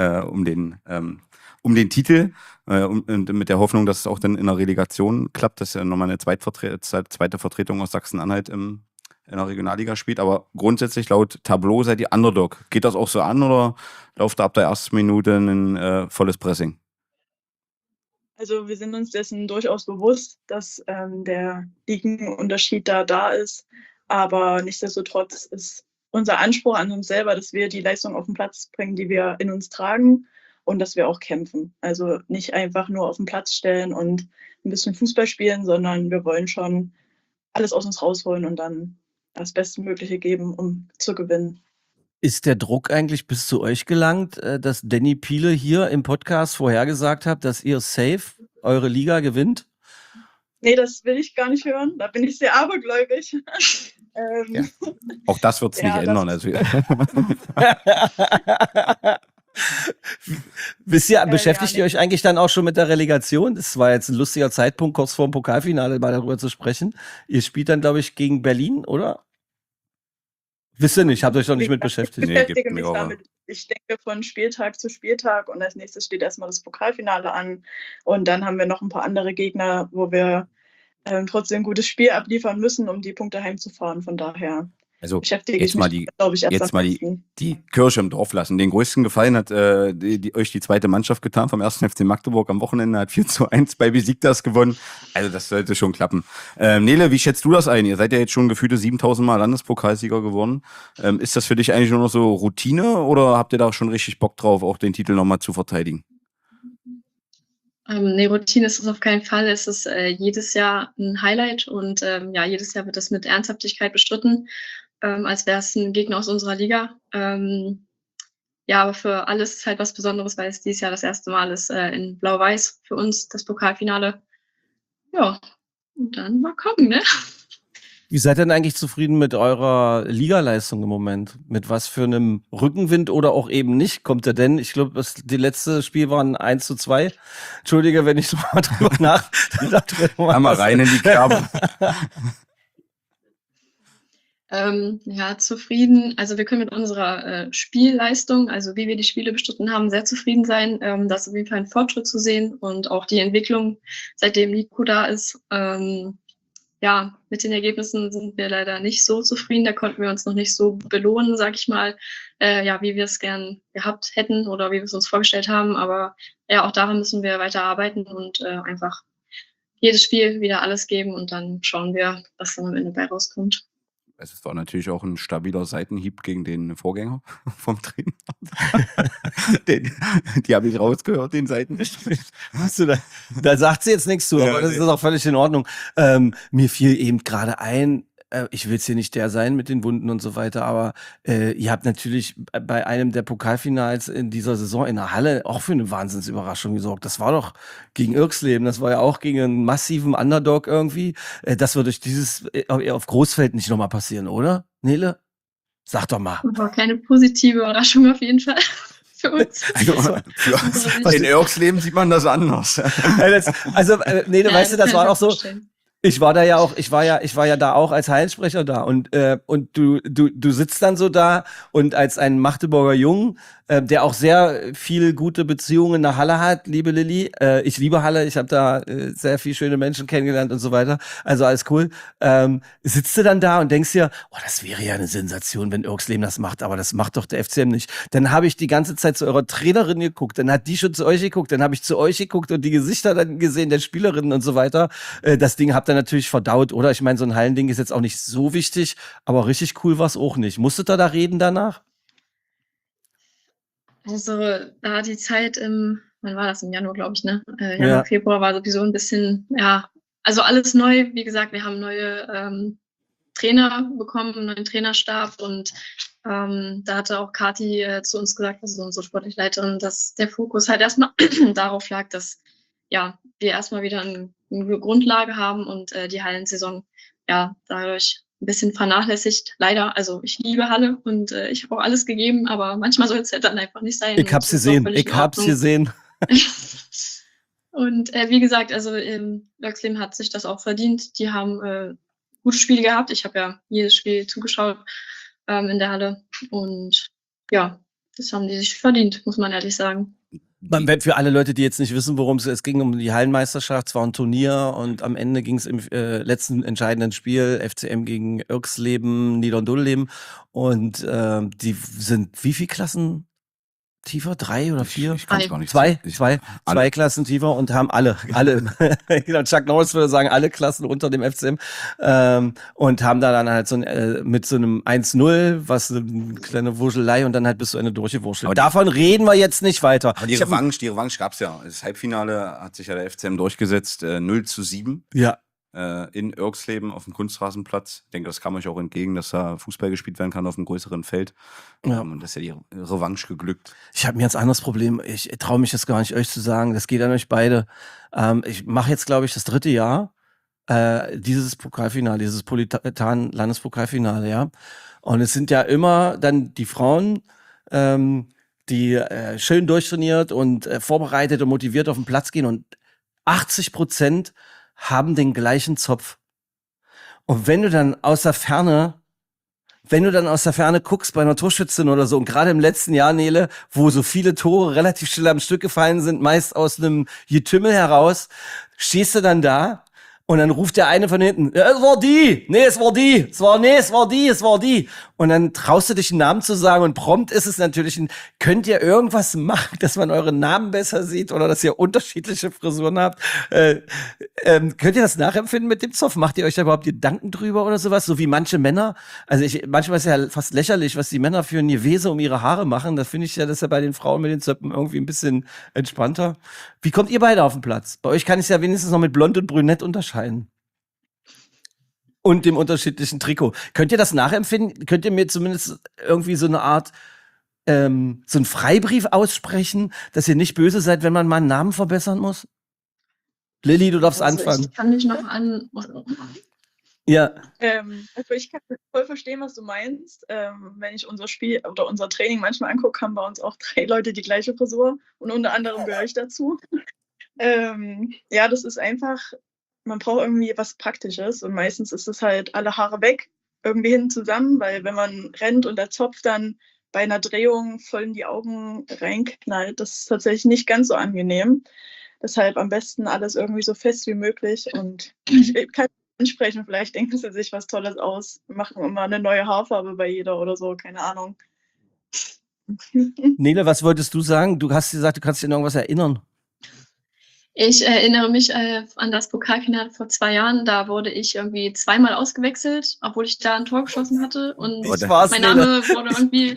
Titel und mit der Hoffnung, dass es auch dann in der Relegation klappt, dass ja nochmal eine zweite Vertretung aus Sachsen-Anhalt in der Regionalliga spielt. Aber grundsätzlich laut Tableau seid ihr Underdog. Geht das auch so an oder lauft da ab der ersten Minute ein volles Pressing? Also wir sind uns dessen durchaus bewusst, dass der Ligenunterschied da ist. Aber nichtsdestotrotz ist unser Anspruch an uns selber, dass wir die Leistung auf den Platz bringen, die wir in uns tragen und dass wir auch kämpfen. Also nicht einfach nur auf den Platz stellen und ein bisschen Fußball spielen, sondern wir wollen schon alles aus uns rausholen und dann das Bestmögliche geben, um zu gewinnen. Ist der Druck eigentlich bis zu euch gelangt, dass Danny Piele hier im Podcast vorhergesagt hat, dass ihr safe eure Liga gewinnt? Nee, das will ich gar nicht hören. Da bin ich sehr abergläubig. Ja. Auch das wird es nicht ändern. Also. Beschäftigt ihr euch eigentlich dann auch schon mit der Relegation? Das war jetzt ein lustiger Zeitpunkt, kurz vor dem Pokalfinale mal darüber zu sprechen. Ihr spielt dann, glaube ich, gegen Berlin, oder? Wisst ihr nicht, habt euch doch nicht mit beschäftigt. Ich beschäftige mich damit ich denke von Spieltag zu Spieltag und als nächstes steht erstmal das Pokalfinale an und dann haben wir noch ein paar andere Gegner, wo wir trotzdem ein gutes Spiel abliefern müssen, um die Punkte heimzufahren. Von daher Also beschäftige jetzt ich mal mich, glaube ich, erst jetzt am mal besten. die Kirsche im Dorf lassen. Den größten Gefallen hat euch die zweite Mannschaft getan vom 1. FC Magdeburg am Wochenende, hat 4:1 bei Besiktas gewonnen. Also das sollte schon klappen. Nele, wie schätzt du das ein? Ihr seid ja jetzt schon gefühlte 7.000 Mal Landespokalsieger geworden. Ist das für dich eigentlich nur noch so Routine oder habt ihr da schon richtig Bock drauf, auch den Titel nochmal zu verteidigen? Nee, Routine ist es auf keinen Fall. Es ist jedes Jahr ein Highlight und jedes Jahr wird das mit Ernsthaftigkeit bestritten, als wäre es ein Gegner aus unserer Liga. Aber für alles ist halt was Besonderes, weil es dieses Jahr das erste Mal ist in Blau-Weiß für uns, das Pokalfinale. Ja, und dann mal gucken, ne? Wie seid ihr denn eigentlich zufrieden mit eurer Ligaleistung im Moment? Mit was für einem Rückenwind oder auch eben nicht kommt ihr denn? Ich glaube, das letzte Spiel war ein 1:2. Entschuldige, wenn ich so mal drüber nachdenke. Einmal rein in die Kerbe. Zufrieden. Also wir können mit unserer Spielleistung, also wie wir die Spiele bestritten haben, sehr zufrieden sein. Da ist auf jeden Fall ein Fortschritt zu sehen und auch die Entwicklung, seitdem Nico da ist. Mit den Ergebnissen sind wir leider nicht so zufrieden. Da konnten wir uns noch nicht so belohnen, sag ich mal, wie wir es gern gehabt hätten oder wie wir es uns vorgestellt haben. Aber ja, auch daran müssen wir weiter arbeiten und einfach jedes Spiel wieder alles geben und dann schauen wir, was dann am Ende bei rauskommt. Es war natürlich auch ein stabiler Seitenhieb gegen den Vorgänger vom Trainer. Die habe ich rausgehört, den Seitenhieb. Da sagt sie jetzt nichts zu, aber das ist auch völlig in Ordnung. Mir fiel eben gerade ein, ich will jetzt hier nicht der sein mit den Wunden und so weiter, aber ihr habt natürlich bei einem der Pokalfinals in dieser Saison in der Halle auch für eine Wahnsinnsüberraschung gesorgt. Das war doch gegen Irksleben, das war ja auch gegen einen massiven Underdog irgendwie. Das wird durch dieses auf Großfeld nicht nochmal passieren, oder, Nele? Sag doch mal. War keine positive Überraschung auf jeden Fall für uns. In Irksleben sieht man das anders. Nele, weißt du, das war auch so. Ich war ja da auch als Hallensprecher da und du sitzt dann so da und als ein Magdeburger Jung, der auch sehr viel gute Beziehungen in der Halle hat, liebe Lilly, ich liebe Halle, ich habe da sehr viel schöne Menschen kennengelernt und so weiter, also alles cool, sitzt du dann da und denkst dir, das wäre ja eine Sensation, wenn Irksleben das macht, aber das macht doch der FCM nicht. Dann habe ich die ganze Zeit zu eurer Trainerin geguckt, dann hat die schon zu euch geguckt, dann habe ich zu euch geguckt und die Gesichter dann gesehen der Spielerinnen und so weiter. Das Ding habt ihr natürlich verdaut, oder? Ich meine, so ein Hallending ist jetzt auch nicht so wichtig, aber richtig cool war es auch nicht. Musstet ihr da reden danach? Also da die Zeit wann war das? Im Januar, glaube ich, ne? Januar, Februar war sowieso ein bisschen, also alles neu. Wie gesagt, wir haben neue Trainer bekommen, einen neuen Trainerstab und da hatte auch Kathi zu uns gesagt, also unsere sportliche Leiterin, dass der Fokus halt erstmal darauf lag, dass wir erstmal wieder eine Grundlage haben und die Hallensaison dadurch ein bisschen vernachlässigt. Leider, also ich liebe Halle und ich habe auch alles gegeben, aber manchmal soll es halt dann einfach nicht sein. Ich hab's gesehen. Und wie gesagt, also Irksleben hat sich das auch verdient. Die haben gute Spiele gehabt. Ich habe ja jedes Spiel zugeschaut in der Halle und das haben die sich verdient, muss man ehrlich sagen. Für alle Leute, die jetzt nicht wissen, worum es ging, um die Hallenmeisterschaft, es war ein Turnier und am Ende ging es im letzten entscheidenden Spiel FCM gegen Irksleben, Niederndulleben und die sind wie viel Klassen tiefer? 3 oder 4? Ich kann's gar nicht Zwei Klassen tiefer und haben alle, genau, Chuck Norris würde sagen, alle Klassen unter dem FCM und haben da dann halt so mit so einem 1:0, was eine kleine Wuschelei und dann halt bis zu Ende durchgewurschtelt. Aber davon reden wir jetzt nicht weiter. Aber die Revanche gab's ja. Das Halbfinale hat sich ja der FCM durchgesetzt, 0:7. Ja. In Irksleben auf dem Kunstrasenplatz. Ich denke, das kam euch auch entgegen, dass da Fußball gespielt werden kann auf einem größeren Feld. Und das ist ja die Revanche geglückt. Ich habe mir jetzt ein anderes Problem. Ich traue mich jetzt gar nicht, euch zu sagen. Das geht an euch beide. Ich mache jetzt, glaube ich, das 3. Jahr dieses Pokalfinale, dieses Politan-Landespokalfinale, ja. Und es sind ja immer dann die Frauen, die schön durchtrainiert und vorbereitet und motiviert auf den Platz gehen und 80% haben den gleichen Zopf. Und wenn du dann aus der Ferne wenn du dann aus der Ferne guckst bei einer Torschützin oder so, und gerade im letzten Jahr, Nele, wo so viele Tore relativ schnell am Stück gefallen sind, meist aus einem Getümmel heraus, stehst du dann da und dann ruft der eine von hinten, ja, es war die, nee, es war die, es war die. Und dann traust du dich einen Namen zu sagen und prompt ist es natürlich könnt ihr irgendwas machen, dass man euren Namen besser sieht oder dass ihr unterschiedliche Frisuren habt? Könnt ihr das nachempfinden mit dem Zoff? Macht ihr euch da überhaupt Gedanken drüber oder sowas? So wie manche Männer? Also manchmal ist ja fast lächerlich, was die Männer für ein Gewese um ihre Haare machen. Das finde ich ja, das ist ja bei den Frauen mit den Zöpfen irgendwie ein bisschen entspannter. Wie kommt ihr beide auf den Platz? Bei euch kann ich es ja wenigstens noch mit blond und brünett unterscheiden. Und dem unterschiedlichen Trikot. Könnt ihr das nachempfinden? Könnt ihr mir zumindest irgendwie so eine Art, so einen Freibrief aussprechen, dass ihr nicht böse seid, wenn man mal einen Namen verbessern muss? Lilly, du darfst anfangen. Ich kann mich noch an. Ja. Also ich kann voll verstehen, was du meinst. Wenn ich unser Spiel oder unser Training manchmal angucke, haben bei uns auch 3 Leute die gleiche Frisur und unter anderem gehöre ich dazu. Ja, das ist einfach, man braucht irgendwie was Praktisches und meistens ist es halt alle Haare weg, irgendwie hin zusammen, weil wenn man rennt und der Zopf dann bei einer Drehung voll in die Augen reinknallt, das ist tatsächlich nicht ganz so angenehm. Deshalb am besten alles irgendwie so fest wie möglich und ich kann ansprechen, vielleicht denken sie sich was Tolles aus, machen immer eine neue Haarfarbe bei jeder oder so, keine Ahnung. Nele, was wolltest du sagen? Du hast gesagt, du kannst dich an irgendwas erinnern. Ich erinnere mich an das Pokalfinale vor 2 Jahren. Da wurde ich irgendwie 2-mal ausgewechselt, obwohl ich da ein Tor geschossen hatte. Und mein Name wurde irgendwie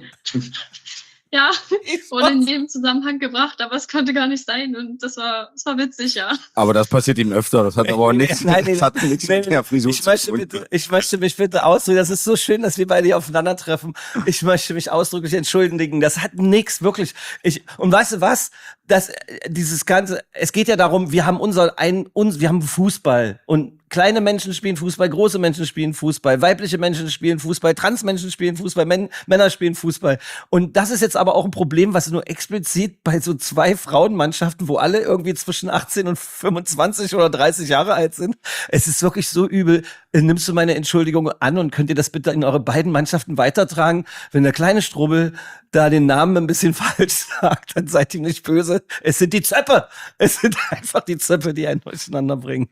wurde in jedem Zusammenhang gebracht, aber es konnte gar nicht sein. Und das war witzig, ja. Aber das passiert ihm öfter. Das hat aber auch nichts, das hat nichts mit der Frisur zu tun. Ich möchte mich bitte ausdrücken. Das ist so schön, dass wir beide hier aufeinandertreffen. Ich möchte mich ausdrücklich entschuldigen. Das hat nichts, wirklich. Und weißt du was? Dieses Ganze, es geht ja darum, wir haben wir haben Fußball und kleine Menschen spielen Fußball, große Menschen spielen Fußball, weibliche Menschen spielen Fußball, Transmenschen spielen Fußball, Männer spielen Fußball. Und das ist jetzt aber auch ein Problem, was nur explizit bei so 2 Frauenmannschaften, wo alle irgendwie zwischen 18 und 25 oder 30 Jahre alt sind. Es ist wirklich so übel. Nimmst du meine Entschuldigung an und könnt ihr das bitte in eure beiden Mannschaften weitertragen? Wenn der kleine Strubbel da den Namen ein bisschen falsch sagt, dann seid ihm nicht böse. Es sind die Zöpfe. Es sind einfach die Zöpfe, die einen durcheinander bringen.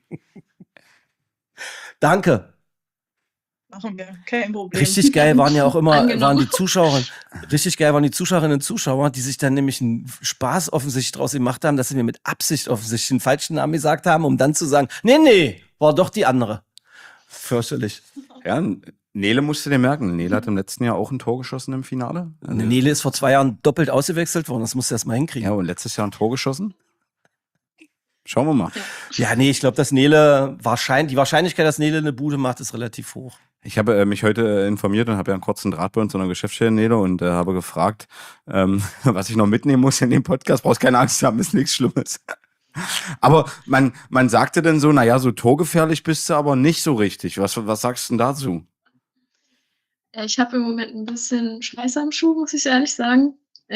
Danke. Machen wir, kein Problem. Richtig geil waren ja auch immer, waren die Zuschauerinnen und Zuschauer, die sich dann nämlich einen Spaß offensichtlich draus gemacht haben, dass sie mir mit Absicht offensichtlich einen falschen Namen gesagt haben, um dann zu sagen, nee, war doch die andere. Fürchterlich. Ja, Nele musste dir merken. Nele hat im letzten Jahr auch ein Tor geschossen im Finale. Nele ist vor 2 Jahren doppelt ausgewechselt worden, das musst du erst mal hinkriegen. Ja, und letztes Jahr ein Tor geschossen. Schauen wir mal. Ja, nee, ich glaube, die Wahrscheinlichkeit, dass Nele eine Bude macht, ist relativ hoch. Ich habe mich heute informiert und habe ja einen kurzen Draht bei uns in der Geschäftsstelle, Nele, und habe gefragt, was ich noch mitnehmen muss in dem Podcast. Brauchst keine Angst haben, ist nichts Schlimmes. Aber man sagte dann so, naja, so torgefährlich bist du aber nicht so richtig. Was sagst du denn dazu? Ich habe im Moment ein bisschen Scheiße am Schuh, muss ich ehrlich sagen.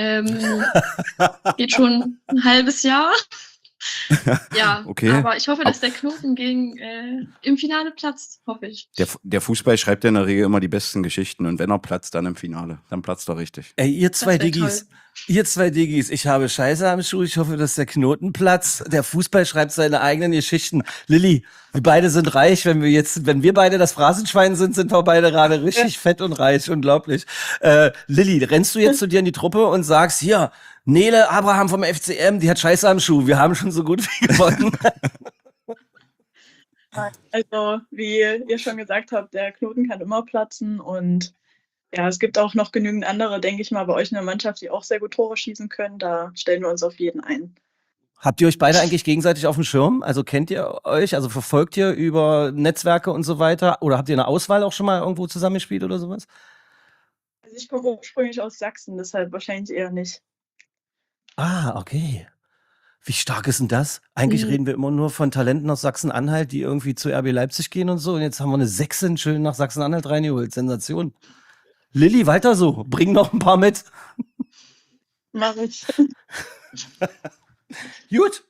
Geht schon ein halbes Jahr. Ja, okay. Aber ich hoffe, dass der Knoten im Finale platzt, hoffe ich. Der Fußball schreibt ja in der Regel immer die besten Geschichten und wenn er platzt, dann im Finale. Dann platzt er richtig. Ey, ihr zwei Diggis, ich habe Scheiße am Schuh, ich hoffe, dass der Knoten platzt. Der Fußball schreibt seine eigenen Geschichten. Lilly, wir beide sind reich, wenn wir beide das Phrasenschwein sind wir beide gerade richtig fett und reich, unglaublich. Lilly, rennst du jetzt zu dir in die Truppe und sagst, hier, Nele Abraham vom FCM, die hat Scheiße am Schuh, wir haben schon so gut wie gewonnen. Also, wie ihr schon gesagt habt, der Knoten kann immer platzen und ja, es gibt auch noch genügend andere, denke ich mal, bei euch in der Mannschaft, die auch sehr gut Tore schießen können. Da stellen wir uns auf jeden ein. Habt ihr euch beide eigentlich gegenseitig auf dem Schirm? Also kennt ihr euch? Also verfolgt ihr über Netzwerke und so weiter? Oder habt ihr eine Auswahl auch schon mal irgendwo zusammengespielt oder sowas? Also ich komme ursprünglich aus Sachsen, deshalb wahrscheinlich eher nicht. Ah, okay. Wie stark ist denn das? Eigentlich reden wir immer nur von Talenten aus Sachsen-Anhalt, die irgendwie zu RB Leipzig gehen und so. Und jetzt haben wir eine Sächsin schön nach Sachsen-Anhalt reingeholt. Sensation. Lilly, weiter so. Bring noch ein paar mit. Mach ich. Gut.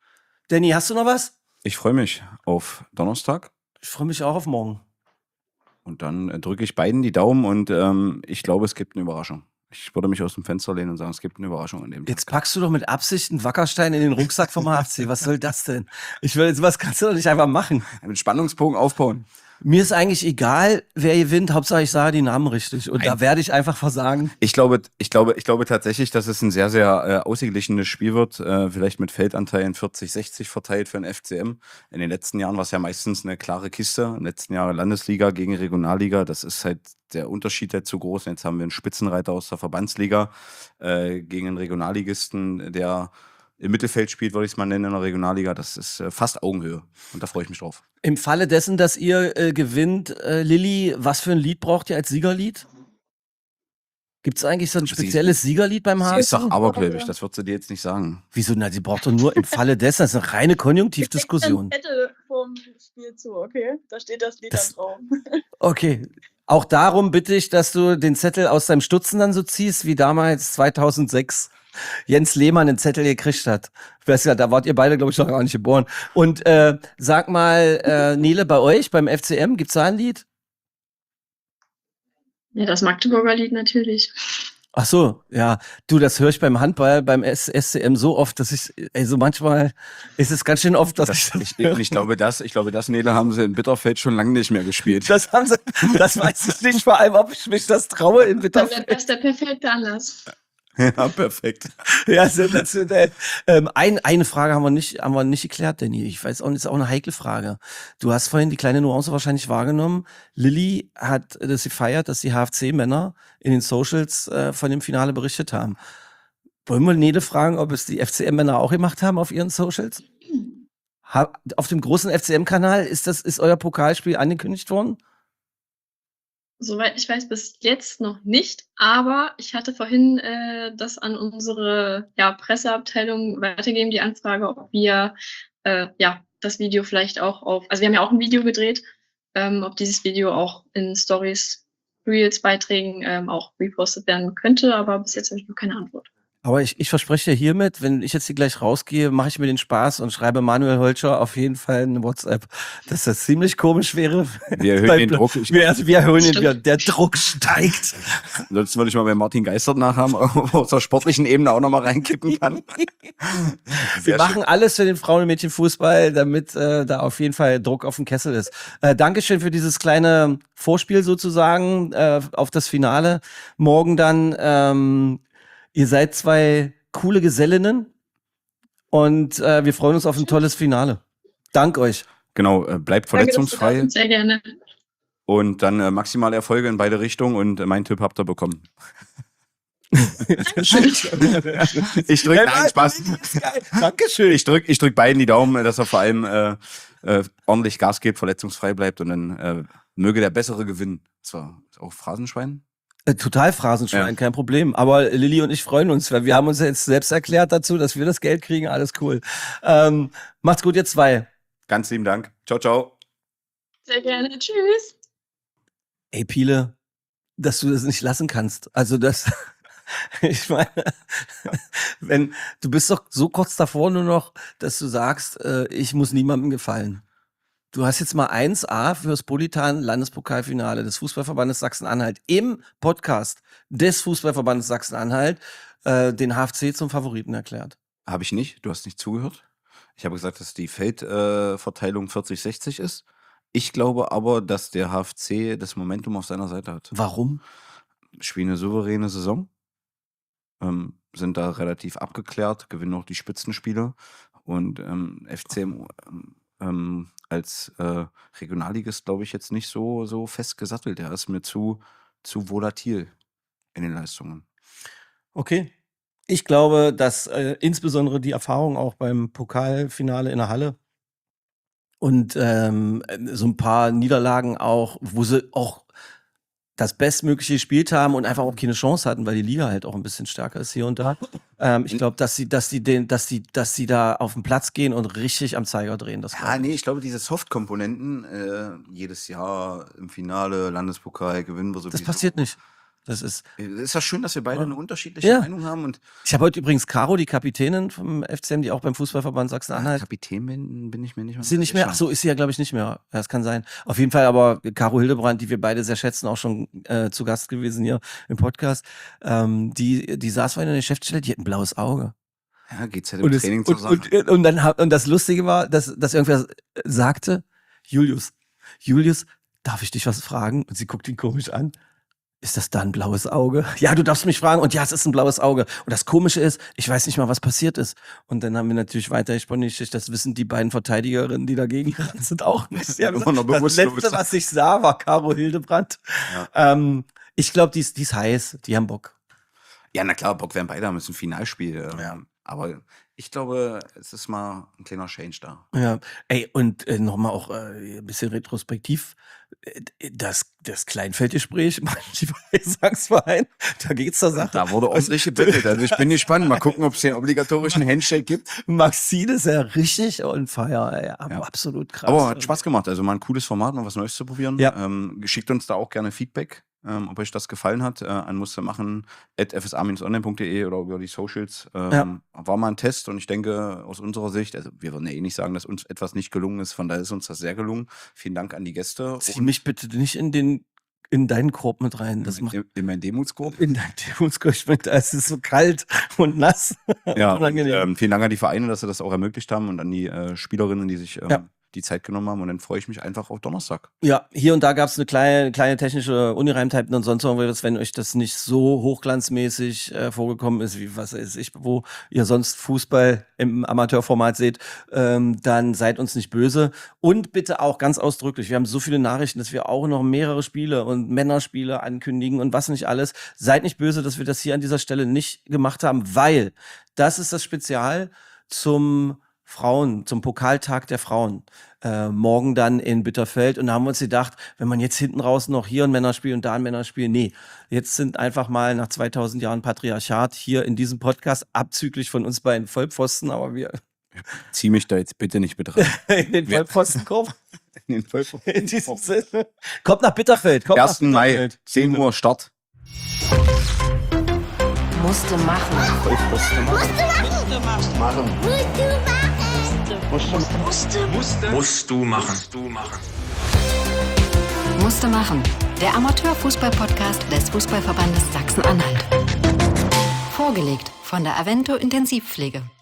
Danny, hast du noch was? Ich freue mich auf Donnerstag. Ich freue mich auch auf morgen. Und dann drücke ich beiden die Daumen und ich glaube, es gibt eine Überraschung. Ich würde mich aus dem Fenster lehnen und sagen, es gibt eine Überraschung an dem Tag. Jetzt packst du doch mit Absicht einen Wackerstein in den Rucksack vom HFC. Was soll das denn? Was kannst du doch nicht einfach machen. Einen Spannungsbogen aufbauen. Mir ist eigentlich egal, wer gewinnt. Hauptsache, ich sage die Namen richtig. Und da werde ich einfach versagen. Ich glaube tatsächlich, dass es ein sehr, sehr ausgeglichenes Spiel wird. Vielleicht mit Feldanteilen 40-60 verteilt für den FCM. In den letzten Jahren war es ja meistens eine klare Kiste. Im letzten Jahr Landesliga gegen Regionalliga. Das ist halt der Unterschied zu groß. Jetzt haben wir einen Spitzenreiter aus der Verbandsliga gegen einen Regionalligisten, der im Mittelfeld spielt, würde ich es mal nennen, in der Regionalliga. Das ist fast Augenhöhe. Und da freue ich mich drauf. Im Falle dessen, dass ihr gewinnt, Lilly, was für ein Lied braucht ihr als Siegerlied? Gibt es eigentlich so ein spezielles Siegerlied beim HSV? Sie ist doch abergläubisch, das wird sie dir jetzt nicht sagen. Wieso? Na, sie braucht doch nur im Falle dessen, das ist eine reine Konjunktivdiskussion. Ich hätte vom Spiel zu, okay? Da steht das Lied dann drauf. Okay. Auch darum bitte ich, dass du den Zettel aus deinem Stutzen dann so ziehst, wie damals 2006 Jens Lehmann den Zettel gekriegt hat. Ich weiß ja, da wart ihr beide, glaube ich, noch gar nicht geboren. Und sag mal, Nele, bei euch, beim FCM, gibt's da ein Lied? Ja, das Magdeburger Lied natürlich. Ach so, ja. Du, das höre ich beim Handball, beim SCM so oft, dass ich, also manchmal ist es ganz schön oft, dass ich höre. Ich glaube, das, Nele, haben sie in Bitterfeld schon lange nicht mehr gespielt. Das weiß ich nicht, vor allem, ob ich mich das traue in Bitterfeld. Das ist der perfekte Anlass. Ja, perfekt. Ja, sensationell. Eine Frage haben wir nicht geklärt, Danny. Ich weiß auch, das ist auch eine heikle Frage. Du hast vorhin die kleine Nuance wahrscheinlich wahrgenommen. Lilly hat das gefeiert, dass die HFC-Männer in den Socials von dem Finale berichtet haben. Wollen wir Nele fragen, ob es die FCM-Männer auch gemacht haben auf ihren Socials? Auf dem großen FCM-Kanal ist euer Pokalspiel angekündigt worden? Soweit ich weiß, bis jetzt noch nicht, aber ich hatte vorhin das an unsere Presseabteilung weitergegeben, die Anfrage, ob wir das Video vielleicht auch also wir haben ja auch ein Video gedreht, ob dieses Video auch in Stories, Reels, Beiträgen auch repostet werden könnte, aber bis jetzt habe ich noch keine Antwort. Aber ich verspreche hiermit, wenn ich jetzt hier gleich rausgehe, mache ich mir den Spaß und schreibe Manuel Holscher auf jeden Fall eine WhatsApp, dass das ziemlich komisch wäre. Wir erhöhen den Druck. Wir erhöhen ihn, der Druck steigt. Sonst würde ich mal bei Martin Geistert nachhaben, ob er aus der sportlichen Ebene auch nochmal reinkippen kann. Wir machen alles für den Frauen- und Mädchenfußball, damit da auf jeden Fall Druck auf dem Kessel ist. Dankeschön für dieses kleine Vorspiel sozusagen auf das Finale. Morgen dann ihr seid zwei coole Gesellinnen und wir freuen uns auf ein tolles Finale. Dank euch. Genau, bleibt verletzungsfrei. Danke, sehr gerne. Und dann maximale Erfolge in beide Richtungen und meinen Tipp habt ihr bekommen. Ich drücke, nein, Spaß. Dankeschön. Ich drück beiden die Daumen, dass er vor allem ordentlich Gas gibt, verletzungsfrei bleibt und dann möge der Bessere gewinnen. Das war auch Phrasenschwein. Total Phrasenschwein, kein Problem. Aber Lilly und ich freuen uns, weil wir haben uns jetzt selbst erklärt dazu, dass wir das Geld kriegen. Alles cool. Macht's gut, ihr zwei. Ganz lieben Dank. Ciao, ciao. Sehr gerne. Tschüss. Ey, Piele, dass du das nicht lassen kannst. Also ich meine, du bist doch so kurz davor nur noch, dass du sagst, ich muss niemandem gefallen. Du hast jetzt mal 1A fürs Politan-Landespokalfinale des Fußballverbandes Sachsen-Anhalt im Podcast des Fußballverbandes Sachsen-Anhalt den HFC zum Favoriten erklärt. Habe ich nicht. Du hast nicht zugehört. Ich habe gesagt, dass die Feldverteilung 40-60 ist. Ich glaube aber, dass der HFC das Momentum auf seiner Seite hat. Warum? Spielen eine souveräne Saison. Sind da relativ abgeklärt, gewinnen auch die Spitzenspiele. Und FCM als Regionalligist, glaube ich, jetzt nicht so fest gesattelt. Der ist mir zu volatil in den Leistungen. Okay. Ich glaube, dass insbesondere die Erfahrung auch beim Pokalfinale in der Halle und so ein paar Niederlagen auch, wo sie auch das Bestmögliche gespielt haben und einfach auch keine Chance hatten, weil die Liga halt auch ein bisschen stärker ist hier und da. Ich glaube, dass sie da auf den Platz gehen und richtig am Zeiger drehen. Ich glaube, diese Soft-Komponenten, jedes Jahr im Finale, Landespokal, gewinnen wir so. Das passiert nicht. Das ist ja schön, dass wir beide eine unterschiedliche Meinung haben. Und ich habe heute übrigens Caro, die Kapitänin vom FCM, die auch beim Fußballverband Sachsen-Anhalt. Kapitän bin ich mir nicht mehr. Ist sie nicht mehr? Ach so, ist sie ja, glaube ich, nicht mehr. Ja, das kann sein. Auf jeden Fall aber Caro Hildebrand, die wir beide sehr schätzen, auch schon zu Gast gewesen hier im Podcast. Die saß vorhin in der Geschäftsstelle, die hat ein blaues Auge. Ja, geht's halt im Training zusammen. Und das Lustige war, dass irgendwer sagte, Julius, darf ich dich was fragen? Und sie guckt ihn komisch an. Ist das da ein blaues Auge? Ja, du darfst mich fragen. Und ja, es ist ein blaues Auge. Und das Komische ist, ich weiß nicht mal, was passiert ist. Und dann haben wir natürlich weitergesponnen, das wissen die beiden Verteidigerinnen, die dagegen gerannt sind, auch nicht. Ja, das Letzte, was ich sah, war Caro Hildebrand. Ja. Ich glaube, die ist heiß. Die haben Bock. Ja, na klar, Bock werden beide haben. Es ist ein Finalspiel. Aber ich glaube, es ist mal ein kleiner Change da. Ja, ey, und nochmal auch ein bisschen retrospektiv. Das Kleinfeldgespräch, mein Gesangsverein, da geht's zur Sache. Da wurde ordentlich gebettelt. Also ich bin gespannt. Mal gucken, ob es den obligatorischen Handshake gibt. Maxine ist ja richtig on fire. Ja, absolut krass. Aber hat Spaß gemacht. Also mal ein cooles Format, mal was Neues zu probieren. Ja. Schickt uns da auch gerne Feedback. Ob euch das gefallen hat, an musstemachen@fsa-online.de oder über die Socials. War mal ein Test und ich denke, aus unserer Sicht, also wir würden ja eh nicht sagen, dass uns etwas nicht gelungen ist, von daher ist uns das sehr gelungen. Vielen Dank an die Gäste. Zieh mich bitte nicht in deinen Korb mit rein. Das macht in meinen Demutskorb? In deinen Demutskorb. Es ist so kalt und nass. Ja, und, vielen Dank an die Vereine, dass sie das auch ermöglicht haben und an die Spielerinnen, die sich die Zeit genommen haben und dann freue ich mich einfach auf Donnerstag. Ja, hier und da gab es eine kleine technische Ungereimtheiten und sonst irgendwas, wenn euch das nicht so hochglanzmäßig vorgekommen ist, wie was weiß ich, wo ihr sonst Fußball im Amateurformat seht, dann seid uns nicht böse. Und bitte auch ganz ausdrücklich, wir haben so viele Nachrichten, dass wir auch noch mehrere Spiele und Männerspiele ankündigen und was nicht alles. Seid nicht böse, dass wir das hier an dieser Stelle nicht gemacht haben, weil das ist das Spezial zum Pokaltag der Frauen. Morgen dann in Bitterfeld. Und da haben wir uns gedacht, wenn man jetzt hinten raus noch hier ein Männerspiel und da ein Männerspiel, nee. Jetzt sind einfach mal nach 2000 Jahren Patriarchat hier in diesem Podcast, abzüglich von uns beiden Vollpfosten, aber wir... Zieh mich da jetzt bitte nicht mit rein. In den Vollpfostenkorb. In diesem Sinne. Kommt nach Bitterfeld. 1. Mai, 10 Uhr Start. Musste machen. Musst du machen. Musste machen. Der Amateurfußball-Podcast des Fußballverbandes Sachsen-Anhalt. Vorgelegt von der Avento Intensivpflege.